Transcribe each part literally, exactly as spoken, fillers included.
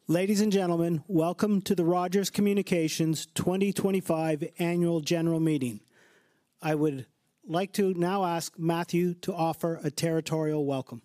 Ladies and gentlemen, welcome to the Rogers Communications twenty twenty-five Annual General Meeting. I would like to now ask Matthew to offer a territorial welcome.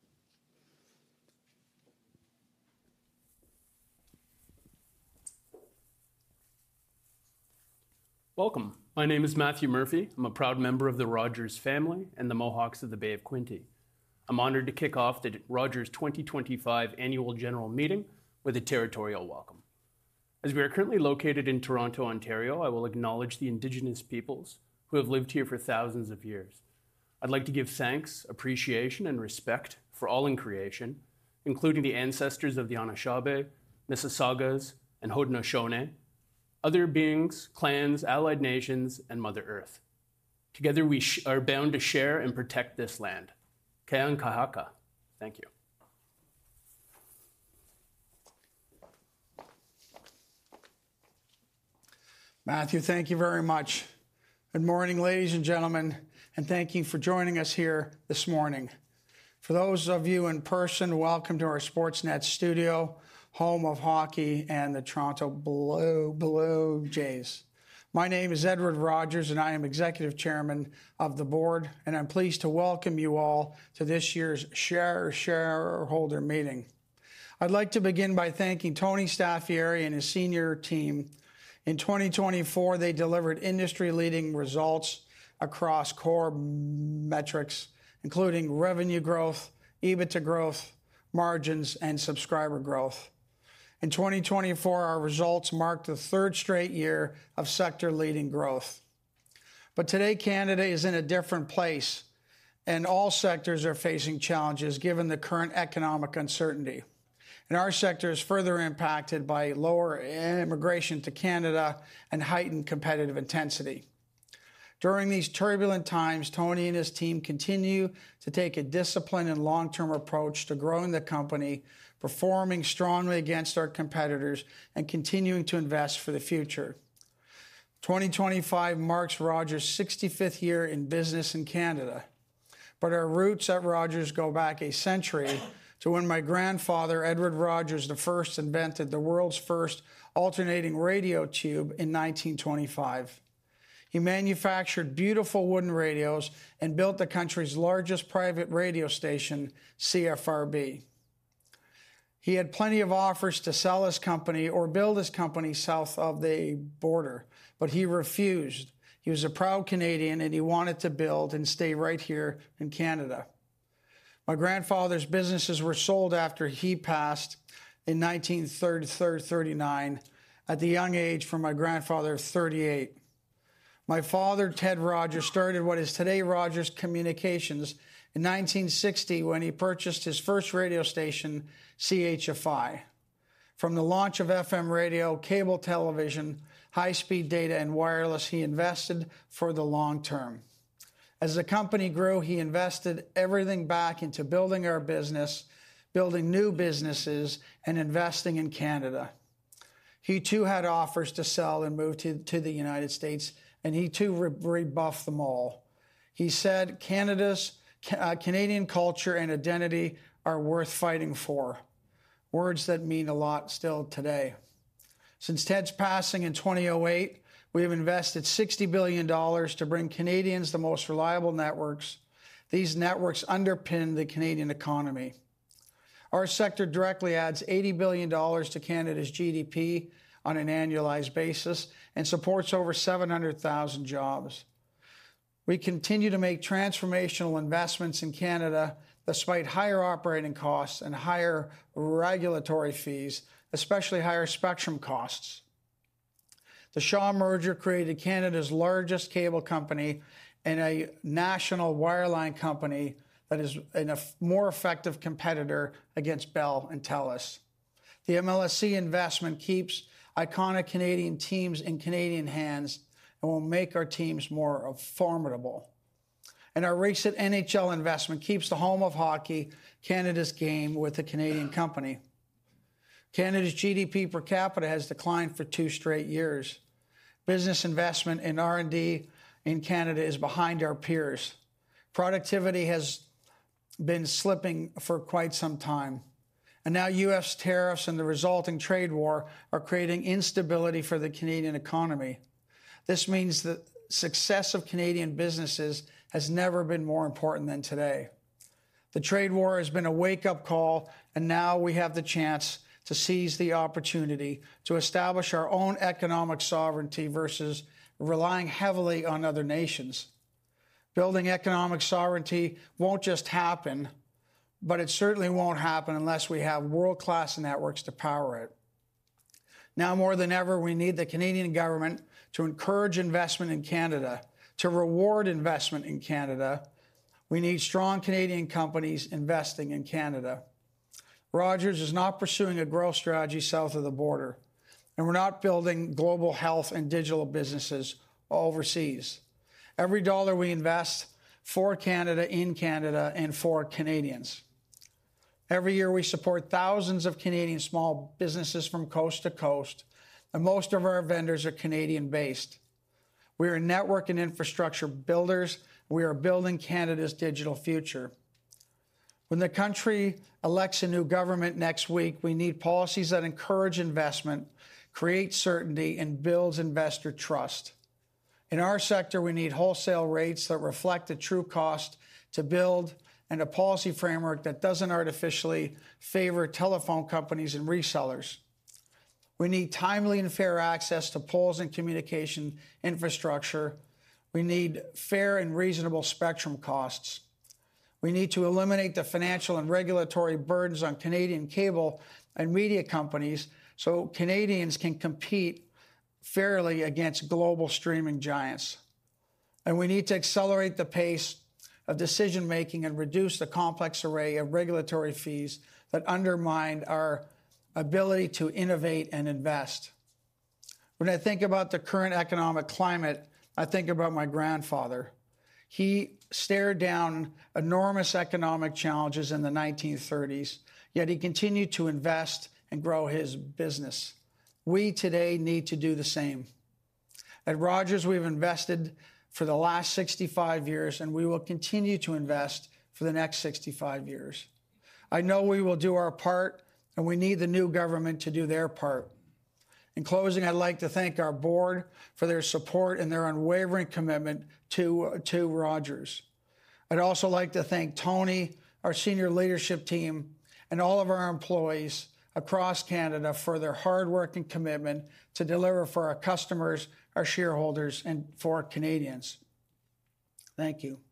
Welcome. My name is Matthew Murphy. I'm a proud member of the Rogers family and the Mohawks of the Bay of Quinte. I'm honored to kick off the Rogers twenty twenty-five Annual General Meeting with a territorial welcome. As we are currently located in Toronto, Ontario, I will acknowledge the Indigenous peoples who have lived here for thousands of years. I'd like to give thanks, appreciation, and respect for all in creation, including the ancestors of the Anishinaabe, Mississaugas, and Haudenosaunee, other beings, clans, allied nations, and Mother Earth. Together we sh- are bound to share and protect this land. Ka'an kahaka. Thank you. Matthew, thank you very much. Good morning, ladies and gentlemen, and thank you for joining us here this morning. For those of you in person, welcome to our Sportsnet studio, home of hockey and the Toronto Blue, Blue Jays. My name is Edward Rogers, and I am Executive Chairman of the Board, and I'm pleased to welcome you all to this year's share shareholder meeting. I'd like to begin by thanking Tony Staffieri and his senior team. In twenty twenty-four, they delivered industry-leading results across core metrics, including revenue growth, EBITDA growth, margins, and subscriber growth. In twenty twenty-four, our results marked the third straight year of sector-leading growth. But today, Canada is in a different place, and all sectors are facing challenges given the current economic uncertainty. And our sector is further impacted by lower immigration to Canada and heightened competitive intensity. During these turbulent times, Tony and his team continue to take a disciplined and long-term approach to growing the company, performing strongly against our competitors, and continuing to invest for the future. twenty twenty-five marks Rogers' sixty-fifth year in business in Canada. But our roots at Rogers go back a century to when my grandfather, Edward Rogers the First, invented the world's first alternating radio tube in nineteen twenty-five. He manufactured beautiful wooden radios and built the country's largest private radio station, C F R B. He had plenty of offers to sell his company or build his company south of the border, but he refused. He was a proud Canadian and he wanted to build and stay right here in Canada. My grandfather's businesses were sold after he passed in nineteen thirty-nine at the young age from my grandfather of thirty-eight. My father, Ted Rogers, started what is today Rogers Communications in nineteen sixty when he purchased his first radio station, C H F I. From the launch of F M radio, cable television, high-speed data, and wireless, he invested for the long term. As the company grew, he invested everything back into building our business, building new businesses, and investing in Canada. He too had offers to sell and move to, to the United States, and he too re- rebuffed them all. He said Canada's uh, Canadian culture and identity are worth fighting for. Words that mean a lot still today. Since Ted's passing in twenty oh eight, we have invested sixty billion dollars to bring Canadians the most reliable networks. These networks underpin the Canadian economy. Our sector directly adds eighty billion dollars to Canada's G D P on an annualized basis and supports over seven hundred thousand jobs. We continue to make transformational investments in Canada despite higher operating costs and higher regulatory fees, especially higher spectrum costs. The Shaw merger created Canada's largest cable company and a national wireline company that is a more effective competitor against Bell and TELUS. The M L S C investment keeps iconic Canadian teams in Canadian hands and will make our teams more formidable. And our recent N H L investment keeps the home of hockey, Canada's game, with a Canadian company. Canada's G D P per capita has declined for two straight years. Business investment in R and D in Canada is behind our peers. Productivity has been slipping for quite some time. And now U S tariffs and the resulting trade war are creating instability for the Canadian economy. This means the success of Canadian businesses has never been more important than today. The trade war has been a wake-up call, and now we have the chance to seize the opportunity to establish our own economic sovereignty versus relying heavily on other nations. Building economic sovereignty won't just happen, but it certainly won't happen unless we have world-class networks to power it. Now more than ever, we need the Canadian government to encourage investment in Canada, to reward investment in Canada. We need strong Canadian companies investing in Canada. Rogers is not pursuing a growth strategy south of the border, and we're not building global health and digital businesses overseas. Every dollar we invest for Canada, in Canada, and for Canadians. Every year we support thousands of Canadian small businesses from coast to coast, and most of our vendors are Canadian-based. We are network and infrastructure builders. We are building Canada's digital future. When the country elects a new government next week, we need policies that encourage investment, create certainty, and builds investor trust. In our sector, we need wholesale rates that reflect the true cost to build and a policy framework that doesn't artificially favor telephone companies and resellers. We need timely and fair access to poles and communication infrastructure. We need fair and reasonable spectrum costs. We need to eliminate the financial and regulatory burdens on Canadian cable and media companies so Canadians can compete fairly against global streaming giants. And we need to accelerate the pace of decision-making and reduce the complex array of regulatory fees that undermine our ability to innovate and invest. When I think about the current economic climate, I think about my grandfather. He stared down enormous economic challenges in the nineteen thirties, yet he continued to invest and grow his business. We today need to do the same. At Rogers, we've invested for the last sixty-five years, and we will continue to invest for the next sixty-five years. I know we will do our part, and we need the new government to do their part. In closing, I'd like to thank our board for their support and their unwavering commitment to, to Rogers. I'd also like to thank Tony, our senior leadership team, and all of our employees across Canada for their hard work and commitment to deliver for our customers, our shareholders, and for Canadians. Thank you.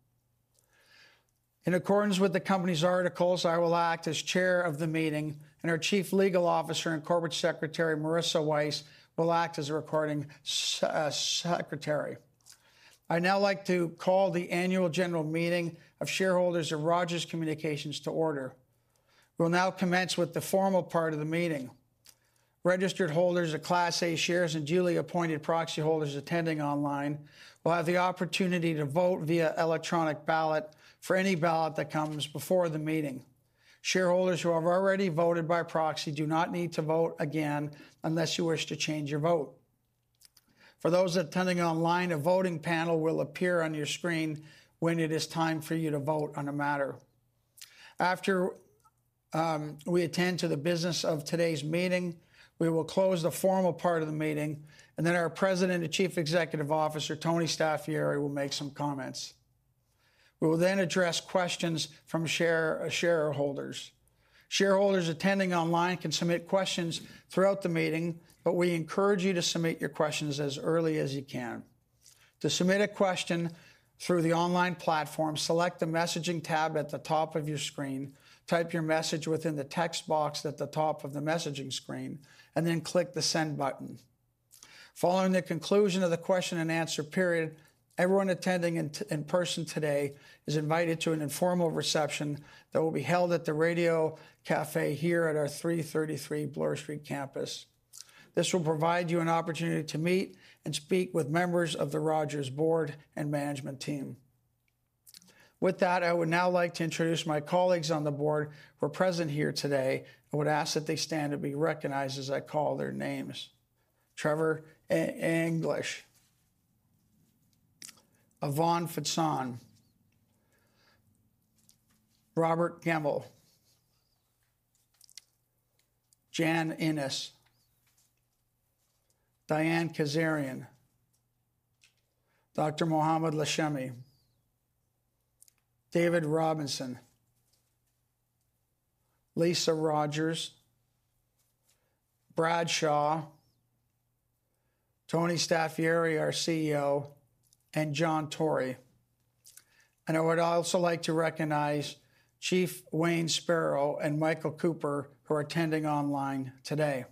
In accordance with the company's articles, I will act as chair of the meeting, and our Chief Legal Officer and Corporate Secretary, Marissa Weiss, will act as a recording uh, secretary. I'd now like to call the annual general meeting of shareholders of Rogers Communications to order. We'll now commence with the formal part of the meeting. Registered holders of Class A shares and duly appointed proxy holders attending online will have the opportunity to vote via electronic ballot for any ballot that comes before the meeting. Shareholders who have already voted by proxy do not need to vote again unless you wish to change your vote. For those attending online, a voting panel will appear on your screen when it is time for you to vote on a matter. After um, we attend to the business of today's meeting, we will close the formal part of the meeting, and then our President and Chief Executive Officer, Tony Staffieri, will make some comments. We will then address questions from share, shareholders. Shareholders attending online can submit questions throughout the meeting, but we encourage you to submit your questions as early as you can. To submit a question through the online platform, select the messaging tab at the top of your screen, type your message within the text box at the top of the messaging screen, and then click the send button. Following the conclusion of the question and answer period, everyone attending in, t- in person today is invited to an informal reception that will be held at the Radio Cafe here at our three thirty-three Bloor Street campus. This will provide you an opportunity to meet and speak with members of the Rogers board and management team. With that, I would now like to introduce my colleagues on the board who are present here today. I would ask that they stand to be recognized as I call their names. Trevor A- English. Yvonne Fitzon, Robert Gemmell, Jan Innes, Diane Kazarian, Doctor Mohammed Lashemi, David Robinson, Lisa Rogers, Brad Shaw, Tony Staffieri, our C E O, and John Tory. And I would also like to recognize Chief Wayne Sparrow and Michael Cooper, who are attending online today.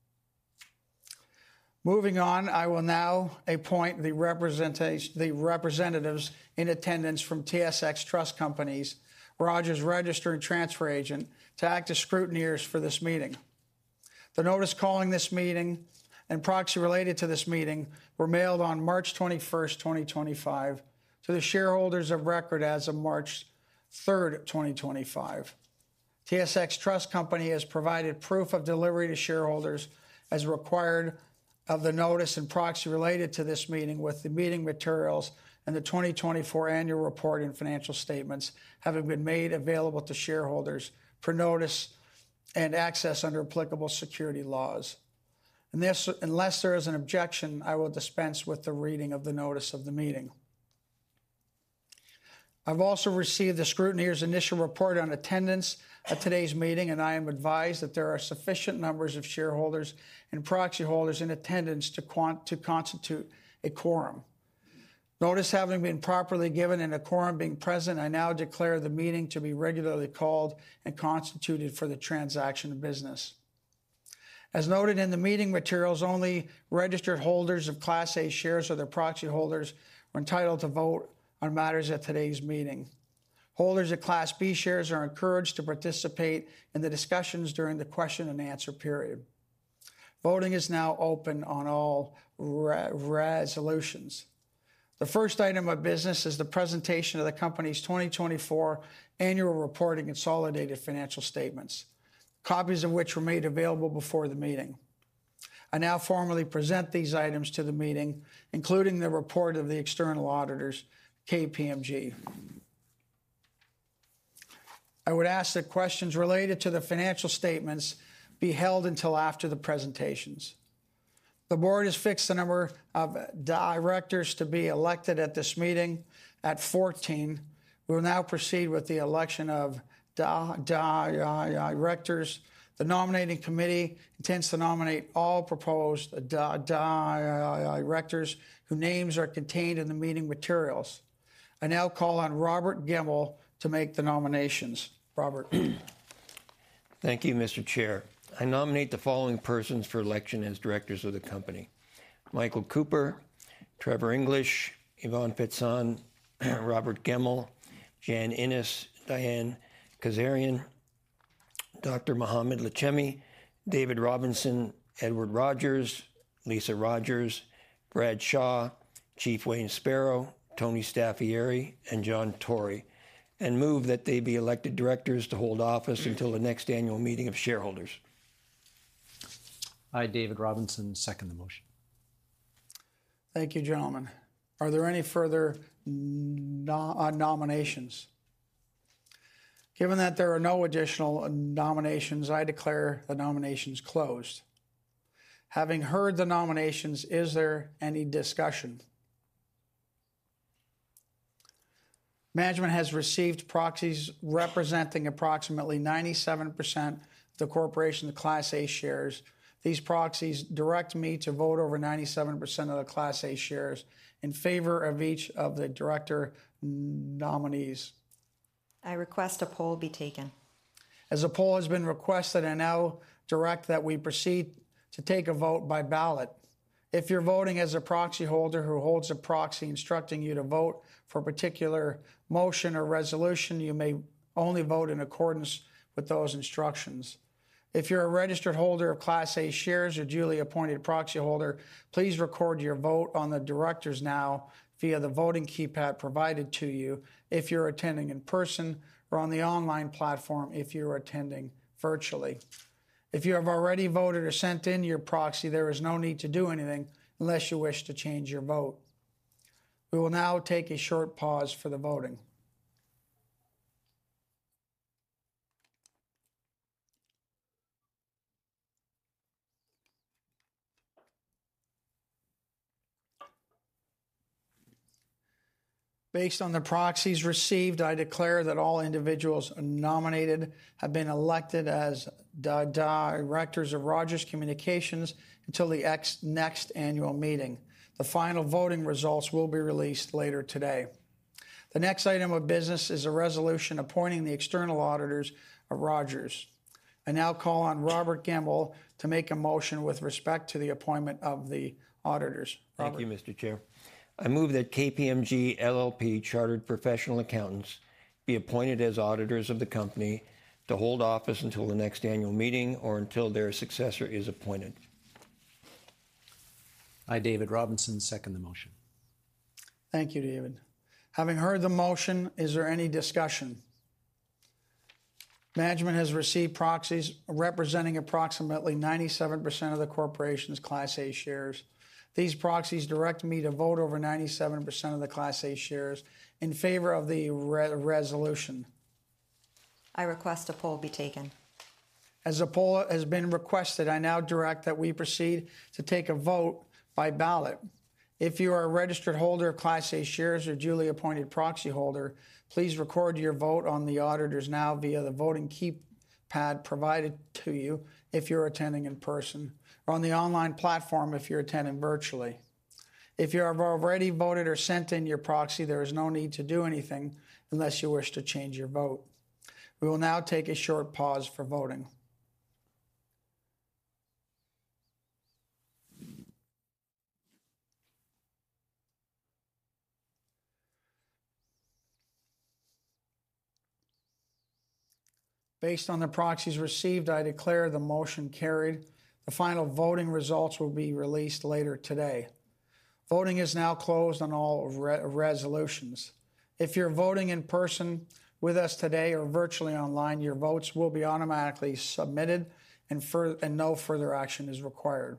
Moving on, I will now appoint the, representation, the representatives in attendance from T S X Trust Companies, Rogers Register and Transfer Agent, to act as scrutineers for this meeting. The notice calling this meeting and proxy related to this meeting were mailed on March twenty-first, twenty twenty-five, to the shareholders of record as of March third, twenty twenty-five. T S X Trust Company has provided proof of delivery to shareholders as required of the notice and proxy related to this meeting, with the meeting materials and the twenty twenty-four annual report and financial statements having been made available to shareholders per notice and access under applicable security laws. And this, unless there is an objection, I will dispense with the reading of the notice of the meeting. I've also received the scrutineer's initial report on attendance at today's meeting, and I am advised that there are sufficient numbers of shareholders and proxy holders in attendance to, quant- to constitute a quorum. Notice having been properly given and a quorum being present, I now declare the meeting to be regularly called and constituted for the transaction of business. As noted in the meeting materials, only registered holders of Class A shares or their proxy holders are entitled to vote on matters at today's meeting. Holders of Class B shares are encouraged to participate in the discussions during the question and answer period. Voting is now open on all re- resolutions. The first item of business is the presentation of the company's twenty twenty-four annual report and consolidated financial statements, copies of which were made available before the meeting. I now formally present these items to the meeting, including the report of the external auditors, K P M G. I would ask that questions related to the financial statements be held until after the presentations. The board has fixed the number of directors to be elected at this meeting at fourteen. We will now proceed with the election of directors. The nominating committee intends to nominate all proposed directors whose names are contained in the meeting materials. I now call on Robert Gemmell to make the nominations. Robert. Thank you, Mister Chair. I nominate the following persons for election as directors of the company: Michael Cooper, Trevor English, Yvonne Pitzon, Robert Gemmell, Jan Innes, Diane Kazarian, Doctor Mohammed Lachemi, David Robinson, Edward Rogers, Lisa Rogers, Brad Shaw, Chief Wayne Sparrow, Tony Staffieri, and John Tory, and move that they be elected directors to hold office until the next annual meeting of shareholders. I, David Robinson, second the motion. Thank you, gentlemen. Are there any further no- uh, nominations? Given that there are no additional nominations, I declare the nominations closed. Having heard the nominations, is there any discussion? Management has received proxies representing approximately ninety-seven percent of the corporation's Class A shares. These proxies direct me to vote over ninety-seven percent of the Class A shares in favor of each of the director nominees. I request a poll be taken. As a poll has been requested, I now direct that we proceed to take a vote by ballot. If you're voting as a proxy holder who holds a proxy instructing you to vote for a particular motion or resolution, you may only vote in accordance with those instructions. If you're a registered holder of Class A shares or duly appointed proxy holder, please record your vote on the directors now via the voting keypad provided to you if you're attending in person, or on the online platform if you're attending virtually. If you have already voted or sent in your proxy, there is no need to do anything unless you wish to change your vote. We will now take a short pause for the voting. Based on the proxies received, I declare that all individuals nominated have been elected as di- directors of Rogers Communications until the ex- next annual meeting. The final voting results will be released later today. The next item of business is a resolution appointing the external auditors of Rogers. I now call on Robert Gemmell to make a motion with respect to the appointment of the auditors. Robert. Thank you, Mister Chair. I move that K P M G L L P Chartered Professional Accountants be appointed as auditors of the company to hold office until the next annual meeting or until their successor is appointed. I, David Robinson, second the motion. Thank you, David. Having heard the motion, is there any discussion? Management has received proxies representing approximately ninety-seven percent of the corporation's Class A shares. These proxies direct me to vote over ninety-seven percent of the Class A shares in favor of the re- resolution. I request a poll be taken. As a poll has been requested, I now direct that we proceed to take a vote by ballot. If you are a registered holder of Class A shares or duly appointed proxy holder, please record your vote on the auditors now via the voting keypad provided to you if you're attending in person, or on the online platform if you're attending virtually. If you have already voted or sent in your proxy, there is no need to do anything unless you wish to change your vote. We will now take a short pause for voting. Based on the proxies received, I declare the motion carried. The final voting results will be released later today. Voting is now closed on all re- resolutions. If you're voting in person with us today or virtually online, your votes will be automatically submitted and, fur- and no further action is required.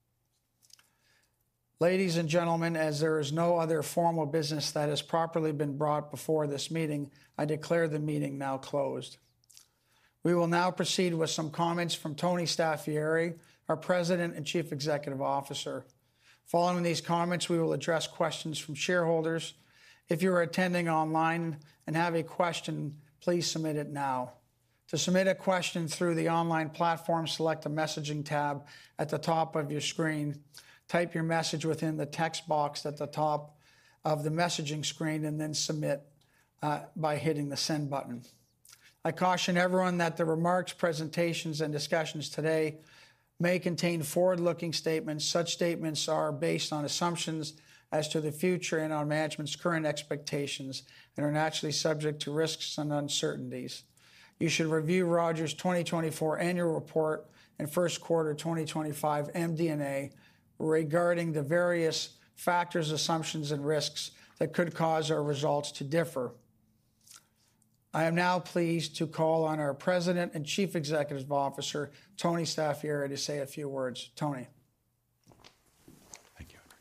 Ladies and gentlemen, as there is no other formal business that has properly been brought before this meeting, I declare the meeting now closed. We will now proceed with some comments from Tony Staffieri, our President and Chief Executive Officer. Following these comments, we will address questions from shareholders. If you are attending online and have a question, please submit it now. To submit a question through the online platform, select the messaging tab at the top of your screen. Type your message within the text box at the top of the messaging screen and then submit uh, by hitting the send button. I caution everyone that the remarks, presentations, and discussions today may contain forward-looking statements. Such statements are based on assumptions as to the future and on management's current expectations and are naturally subject to risks and uncertainties. You should review Rogers' twenty twenty-four annual report and first quarter twenty twenty-five M D and A regarding the various factors, assumptions, and risks that could cause our results to differ. I am now pleased to call on our President and Chief Executive Officer, Tony Staffieri, to say a few words. Tony. Thank you, Edward.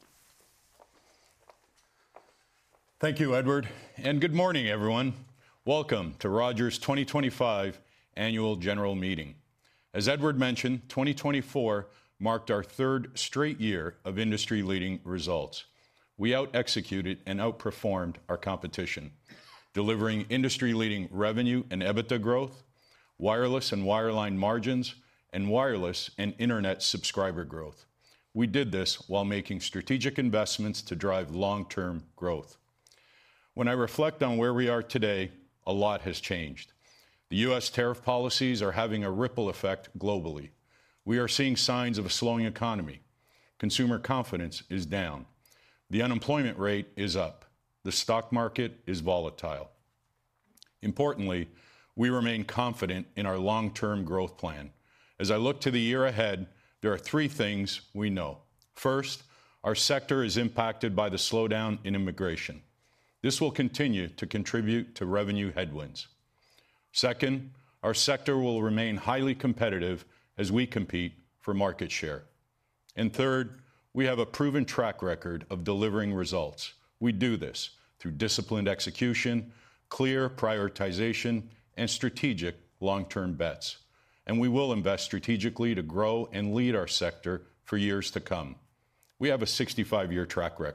Thank you, Edward, and good morning, everyone. Welcome to Rogers' twenty twenty-five Annual General Meeting. As Edward mentioned, twenty twenty-four marked our third straight year of industry-leading results. We out-executed and outperformed our competition, delivering industry-leading revenue and EBITDA growth, wireless and wireline margins, and wireless and internet subscriber growth. We did this while making strategic investments to drive long-term growth. When I reflect on where we are today, a lot has changed. The U S tariff policies are having a ripple effect globally. We are seeing signs of a slowing economy. Consumer confidence is down. The unemployment rate is up. The stock market is volatile. Importantly, we remain confident in our long-term growth plan. As I look to the year ahead, there are three things we know. First, our sector is impacted by the slowdown in immigration. This will continue to contribute to revenue headwinds. Second, our sector will remain highly competitive as we compete for market share. And third, we have a proven track record of delivering results. We do this through disciplined execution, clear prioritization, and strategic long-term bets. And we will invest strategically to grow and lead our sector for years to come. We have a sixty-five year track record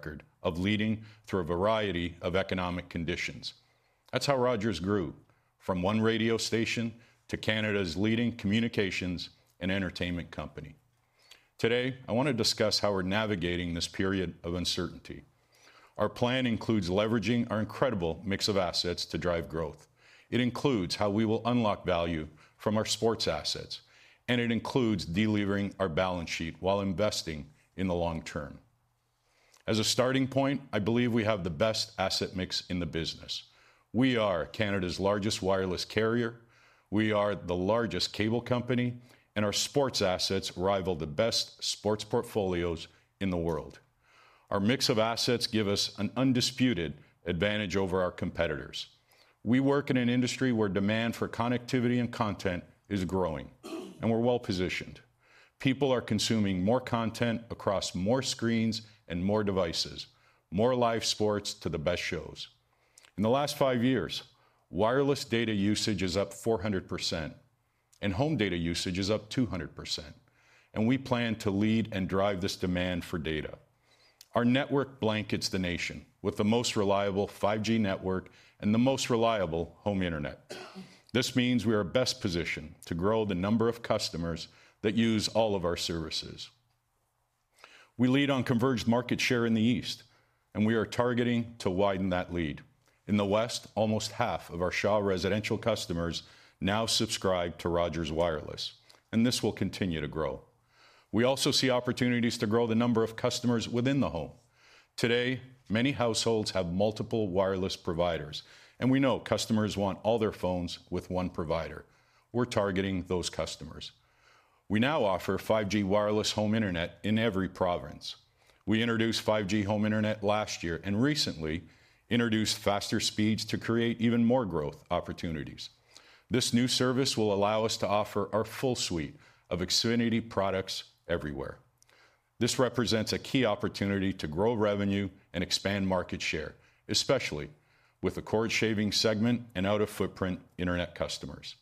of leading through a variety of economic conditions. That's how Rogers grew, from one radio station to Canada's leading communications and entertainment company. Today, I want to discuss how we're navigating this period of uncertainty. Our plan includes leveraging our incredible mix of assets to drive growth. It includes how we will unlock value from our sports assets, and it includes delevering our balance sheet while investing in the long term. As a starting point, I believe we have the best asset mix in the business. We are Canada's largest wireless carrier, we are the largest cable company, and our sports assets rival the best sports portfolios in the world. Our mix of assets give us an undisputed advantage over our competitors. We work in an industry where demand for connectivity and content is growing, and we're well positioned. People are consuming more content across more screens and more devices, more live sports to the best shows. In the last five years, wireless data usage is up four hundred percent, and home data usage is up two hundred percent. And we plan to lead and drive this demand for data. Our network blankets the nation with the most reliable five G network and the most reliable home internet. This means we are best positioned to grow the number of customers that use all of our services. We lead on converged market share in the East, and we are targeting to widen that lead. In the West, almost half of our Shaw residential customers now subscribe to Rogers Wireless, and this will continue to grow. We also see opportunities to grow the number of customers within the home. Today, many households have multiple wireless providers, and we know customers want all their phones with one provider. We're targeting those customers. We now offer five G wireless home internet in every province. We introduced five G home internet last year and recently introduced faster speeds to create even more growth opportunities. This new service will allow us to offer our full suite of Xfinity products everywhere. This represents a key opportunity to grow revenue and expand market share, especially with the cord-shaving segment and out-of-footprint internet customers.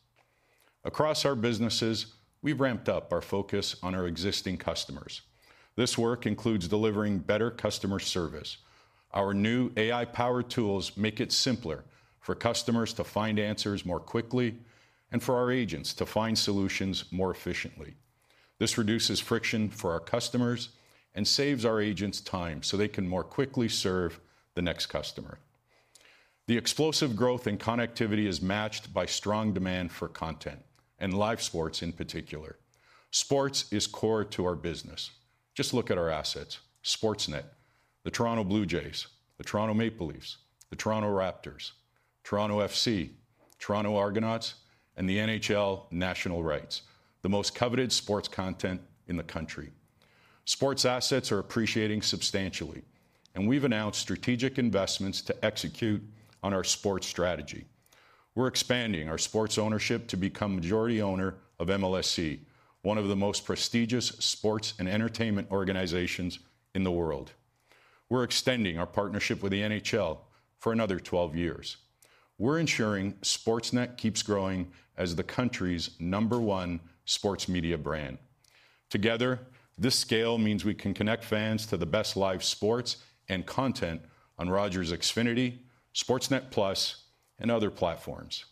Across our businesses, we've ramped up our focus on our existing customers. This work includes delivering better customer service. Our new A I-powered tools make it simpler for customers to find answers more quickly and for our agents to find solutions more efficiently. This reduces friction for our customers and saves our agents time so they can more quickly serve the next customer. The explosive growth in connectivity is matched by strong demand for content, and live sports in particular. Sports is core to our business. Just look at our assets: Sportsnet, the Toronto Blue Jays, the Toronto Maple Leafs, the Toronto Raptors, Toronto F C, Toronto Argonauts, and the N H L national rights, the most coveted sports content in the country. Sports assets are appreciating substantially, and we've announced strategic investments to execute on our sports strategy. We're expanding our sports ownership to become majority owner of M L S C, one of the most prestigious sports and entertainment organizations in the world. We're extending our partnership with the N H L for another twelve years. We're ensuring Sportsnet keeps growing as the country's number one sports media brand. Together, this scale means we can connect fans to the best live sports and content on Rogers Xfinity, Sportsnet Plus, and other platforms.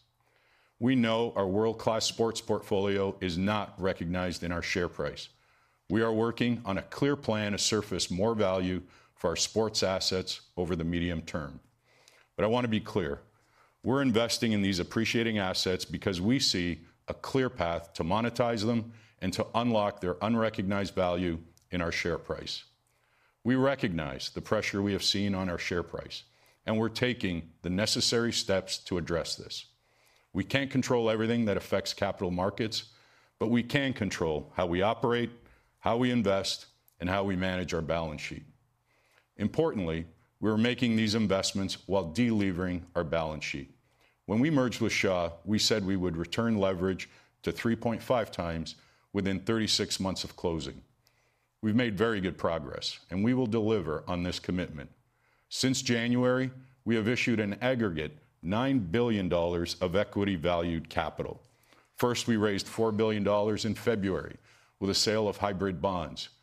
We know our world-class sports portfolio is not recognized in our share price. We are working on a clear plan to surface more value for our sports assets over the medium term. But I want to be clear. We're investing in these appreciating assets because we see a clear path to monetize them and to unlock their unrecognized value in our share price. We recognize the pressure we have seen on our share price, and we're taking the necessary steps to address this. We can't control everything that affects capital markets, but we can control how we operate, how we invest, and how we manage our balance sheet. Importantly, we're making these investments while delevering our balance sheet. When we merged with Shaw, we said we would return leverage to three point five times within thirty-six months of closing. We've made very good progress, and we will deliver on this commitment. Since January, we have issued an aggregate nine billion dollars of equity-valued capital. First, we raised four billion dollars in February with a sale of hybrid bonds.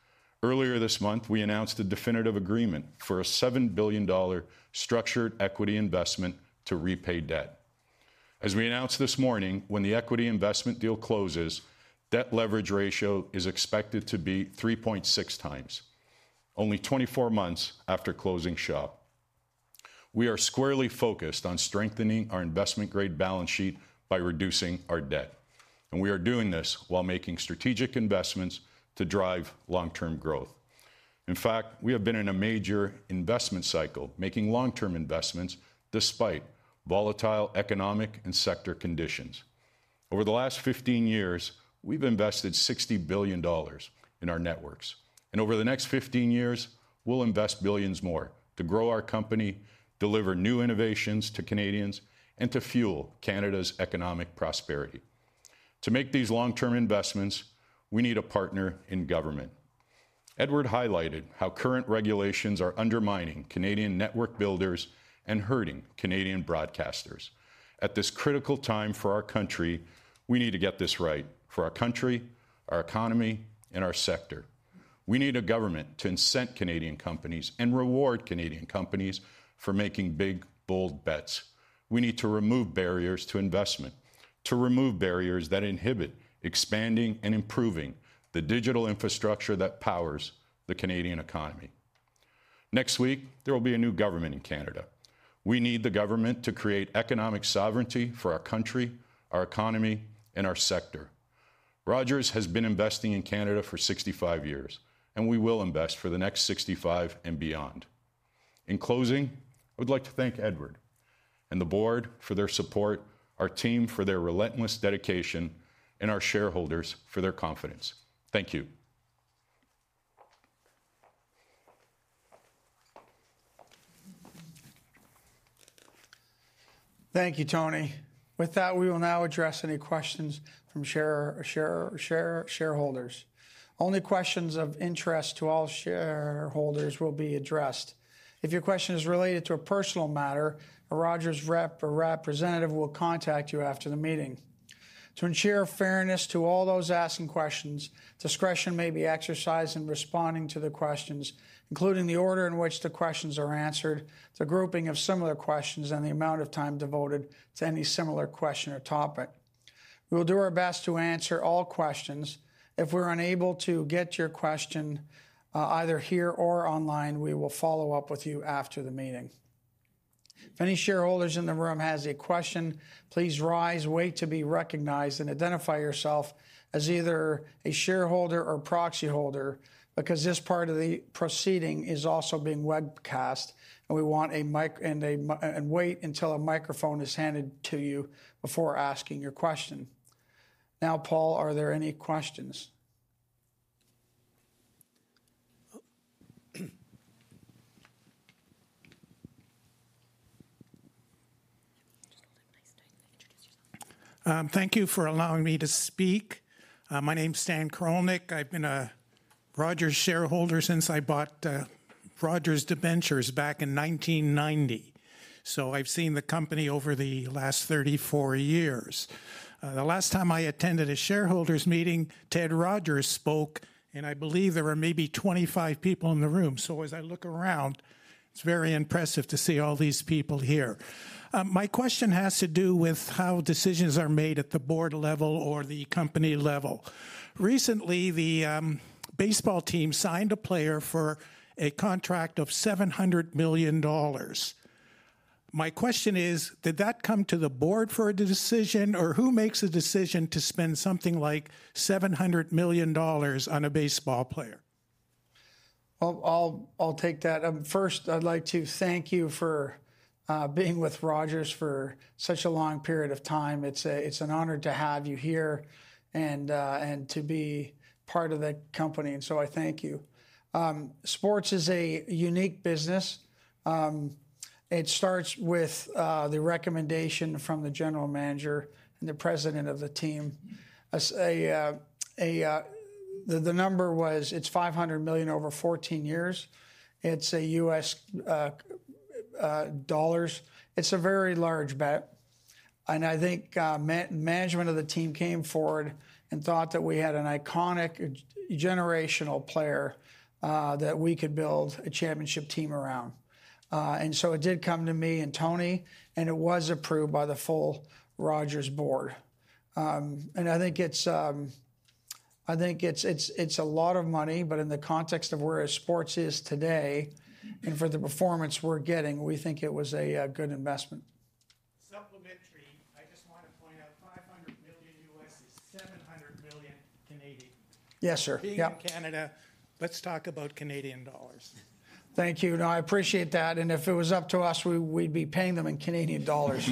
Earlier this month, we announced a definitive agreement for a seven billion dollars structured equity investment to repay debt. As we announced this morning, when the equity investment deal closes, debt leverage ratio is expected to be three point six times, only twenty-four months after closing shop. We are squarely focused on strengthening our investment-grade balance sheet by reducing our debt. And we are doing this while making strategic investments to drive long-term growth. In fact, we have been in a major investment cycle, making long-term investments despite volatile economic and sector conditions. Over the last fifteen years, we've invested sixty billion dollars in our networks. And over the next fifteen years, we'll invest billions more to grow our company, deliver new innovations to Canadians, and to fuel Canada's economic prosperity. To make these long-term investments, we need a partner in government. Edward highlighted how current regulations are undermining Canadian network builders and hurting Canadian broadcasters. At this critical time for our country, we need to get this right for our country, our economy, and our sector. We need a government to incent Canadian companies and reward Canadian companies for making big, bold bets. We need to remove barriers to investment, to remove barriers that inhibit expanding and improving the digital infrastructure that powers the Canadian economy. Next week, there will be a new government in Canada. We need the government to create economic sovereignty for our country, our economy, and our sector. Rogers has been investing in Canada for sixty-five years, and we will invest for the next sixty-five and beyond. In closing, I would like to thank Edward and the board for their support, our team for their relentless dedication, and our shareholders for their confidence. Thank you. Thank you, Tony. With that, we will now address any questions from share, share, share, shareholders. Only questions of interest to all shareholders will be addressed. If your question is related to a personal matter, a Rogers rep or representative will contact you after the meeting. To ensure fairness to all those asking questions, discretion may be exercised in responding to the questions, including the order in which the questions are answered, the grouping of similar questions, and the amount of time devoted to any similar question or topic. We will do our best to answer all questions. If we're unable to get your question uh, either here or online, we will follow up with you after the meeting. If any shareholders in the room has a question, please rise, wait to be recognized, and identify yourself as either a shareholder or proxy holder, because this part of the proceeding is also being webcast, and we want a mic and a and wait until a microphone is handed to you before asking your question. Now, Paul, are there any questions? Um, thank you for allowing me to speak. Uh, my name's Stan Krolnick. I've been a Rogers shareholder since I bought uh, Rogers debentures back in nineteen ninety. So I've seen the company over the last thirty-four years. Uh, the last time I attended a shareholders meeting, Ted Rogers spoke, and I believe there were maybe twenty-five people in the room. So as I look around, it's very impressive to see all these people here. Um, my question has to do with how decisions are made at the board level or the company level. Recently, the um, baseball team signed a player for a contract of seven hundred million dollars. My question is, did that come to the board for a decision, or who makes a decision to spend something like seven hundred million dollars on a baseball player? Well, I'll, I'll take that. Um, first, I'd like to thank you for Uh, being with Rogers for such a long period of time. It's a, it's an honor to have you here and uh, and to be part of the company, and so I thank you. Um, sports is a unique business. Um, it starts with uh, the recommendation from the general manager and the president of the team. A, a, uh, a uh, the, the number was it's five hundred million over fourteen years. It's a U S Uh, Uh, dollars. It's a very large bet. And I think uh, ma- management of the team came forward and thought that we had an iconic generational player uh, that we could build a championship team around. Uh, and so it did come to me and Tony, and it was approved by the full Rogers board. Um, and I think it's, um, I think it's it's it's a lot of money, but in the context of where sports is today, and for the performance we're getting, we think it was a, a good investment. Supplementary, I just want to point out five hundred million U S is seven hundred million Canadian. Yes, sir. Being Yep. in Canada, let's talk about Canadian dollars. Thank you. No, I appreciate that. And if it was up to us, we, we'd be paying them in Canadian dollars.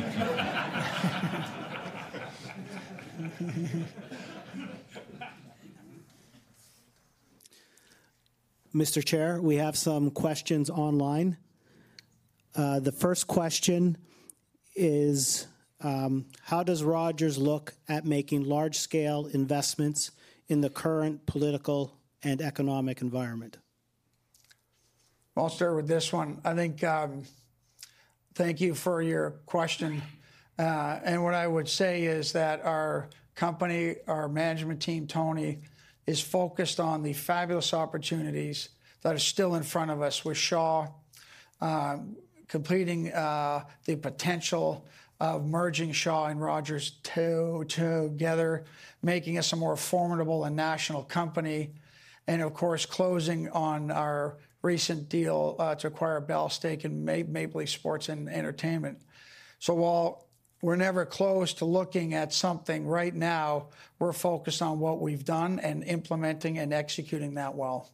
Mister Chair, we have some questions online. Uh, the first question is, um, how does Rogers look at making large-scale investments in the current political and economic environment? I'll start with this one. I think, um, thank you for your question. Uh, and what I would say is that our company, our management team, Tony, is focused on the fabulous opportunities that are still in front of us with Shaw, uh, completing uh, the potential of merging Shaw and Rogers to, together, making us a more formidable and national company, and of course closing on our recent deal uh, to acquire Bell stake in Maple Leaf Sports and Entertainment. So while we're never close to looking at something right now, we're focused on what we've done and implementing and executing that well.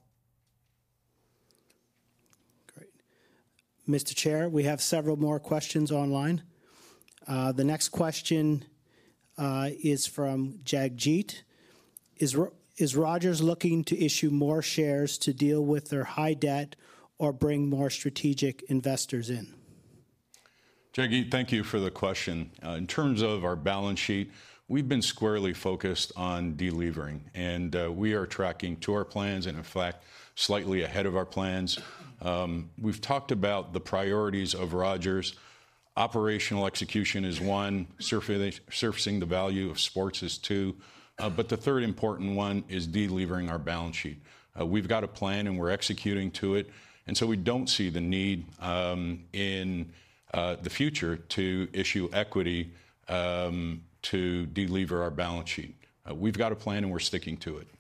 Great. Mister Chair, we have several more questions online. Uh, the next question uh, is from Jagjit. Is Is Rogers looking to issue more shares to deal with their high debt or bring more strategic investors in? Jaggy, thank you for the question. Uh, in terms of our balance sheet, we've been squarely focused on delevering, and uh, we are tracking to our plans and, in fact, slightly ahead of our plans. Um, we've talked about the priorities of Rogers. Operational execution is one, surfacing the value of sports is two. Uh, but the third important one is delevering our balance sheet. Uh, we've got a plan and we're executing to it. And so we don't see the need um, in uh, the future to issue equity um, to delever our balance sheet. Uh, we've got a plan and we're sticking to it.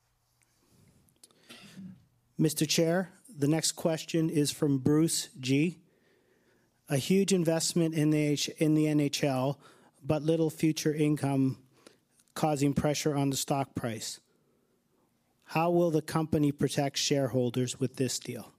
Mister Chair, the next question is from Bruce G. A huge investment in the, in the N H L, but little future income causing pressure on the stock price. How will the company protect shareholders with this deal?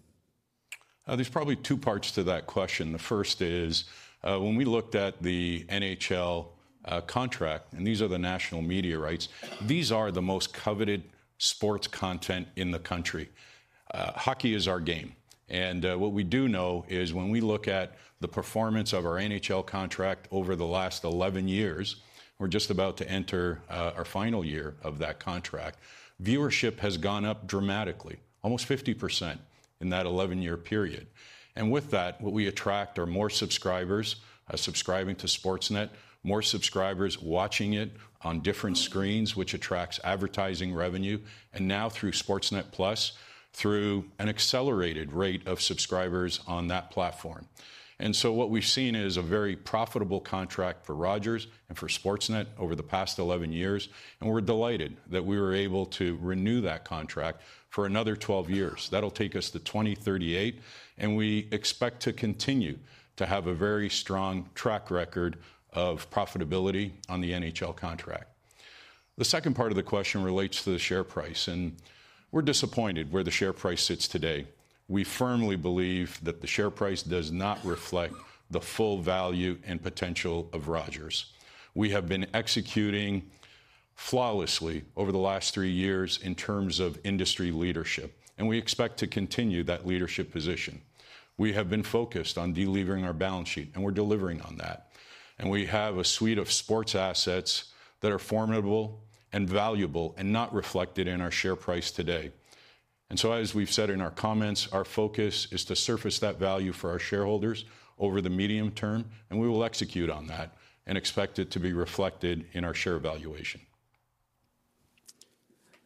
Uh, there's probably two parts to that question. The first is uh, when we looked at the N H L uh, contract, and these are the national media rights, these are the most coveted sports content in the country. Uh, hockey is our game. And uh, what we do know is when we look at the performance of our N H L contract over the last eleven years, we're just about to enter uh, our final year of that contract. Viewership has gone up dramatically, almost fifty percent in that eleven-year period. And with that, what we attract are more subscribers uh, subscribing to Sportsnet, more subscribers watching it on different screens, which attracts advertising revenue, and now through Sportsnet Plus, through an accelerated rate of subscribers on that platform. And so what we've seen is a very profitable contract for Rogers and for Sportsnet over the past eleven years, and we're delighted that we were able to renew that contract for another twelve years. That'll take us to twenty thirty-eight, and we expect to continue to have a very strong track record of profitability on the N H L contract. The second part of the question relates to the share price, and we're disappointed where the share price sits today. We firmly believe that the share price does not reflect the full value and potential of Rogers. We have been executing flawlessly over the last three years in terms of industry leadership, and we expect to continue that leadership position. We have been focused on delevering our balance sheet, and we're delivering on that. And we have a suite of sports assets that are formidable and valuable and not reflected in our share price today. And so, as we've said in our comments, our focus is to surface that value for our shareholders over the medium term, and we will execute on that and expect it to be reflected in our share valuation.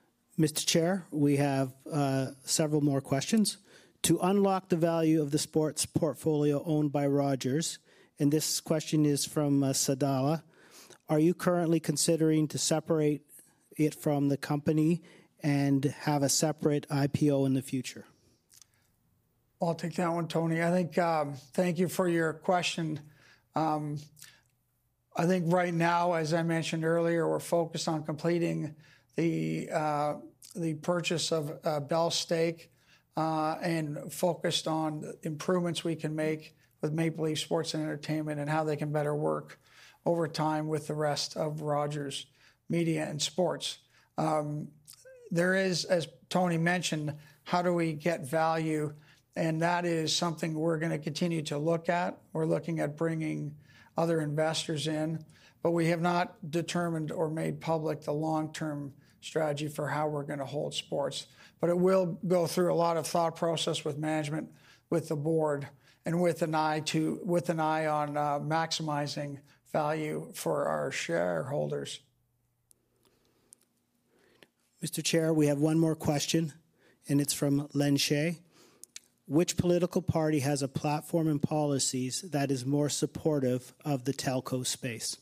Mister Chair, we have uh, several more questions. To unlock the value of the sports portfolio owned by Rogers, and this question is from uh, Sadala, are you currently considering to separate it from the company and have a separate I P O in the future? I'll take that one, Tony. I think, um, thank you for your question. Um, I think right now, as I mentioned earlier, we're focused on completing the uh, the purchase of uh, Bell Stake uh, and focused on improvements we can make with Maple Leaf Sports and Entertainment and how they can better work over time with the rest of Rogers Media and Sports. Um, there is, as Tony mentioned, how do we get value? And that is something we're going to continue to look at. We're looking at bringing other investors in, but we have not determined or made public the long-term strategy for how we're going to hold sports. But it will go through a lot of thought process with management, with the board, and with an eye to with an eye on uh, maximizing value for our shareholders. Mister Chair, we have one more question, and it's from Len Shea. Which political party has a platform and policies that is more supportive of the telco space?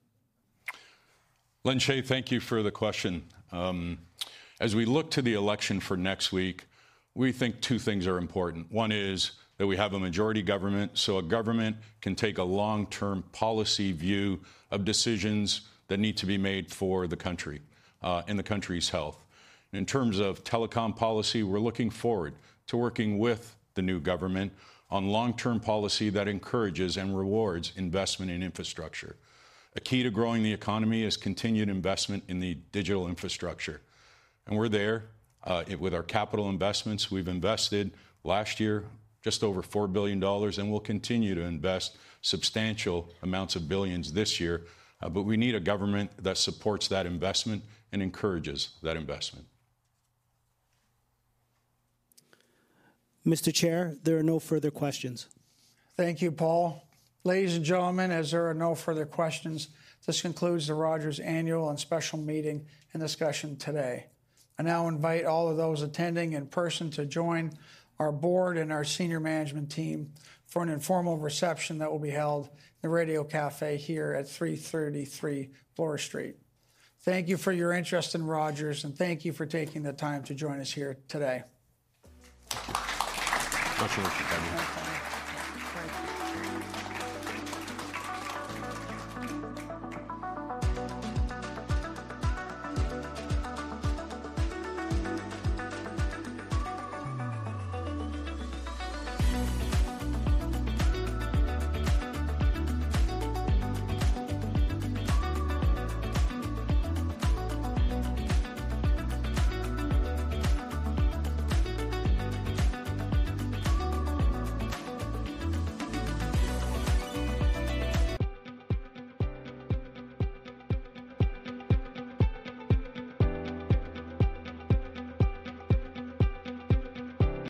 Len Shea, thank you for the question. Um, as we look to the election for next week, we think two things are important. One is that we have a majority government, so a government can take a long-term policy view of decisions that need to be made for the country uh, and the country's health. In terms of telecom policy, we're looking forward to working with the new government on long-term policy that encourages and rewards investment in infrastructure. A key to growing the economy is continued investment in the digital infrastructure. And we're there uh, it, with our capital investments. We've invested last year just over four billion dollars, and we'll continue to invest substantial amounts of billions this year. Uh, but we need a government that supports that investment and encourages that investment. Mister Chair, there are no further questions. Thank you, Paul. Ladies and gentlemen, as there are no further questions, this concludes the Rogers annual and special meeting and discussion today. I now invite all of those attending in person to join our board and our senior management team for an informal reception that will be held in the Radio Cafe here at three thirty-three Bloor Street. Thank you for your interest in Rogers, and thank you for taking the time to join us here today. Much appreciated.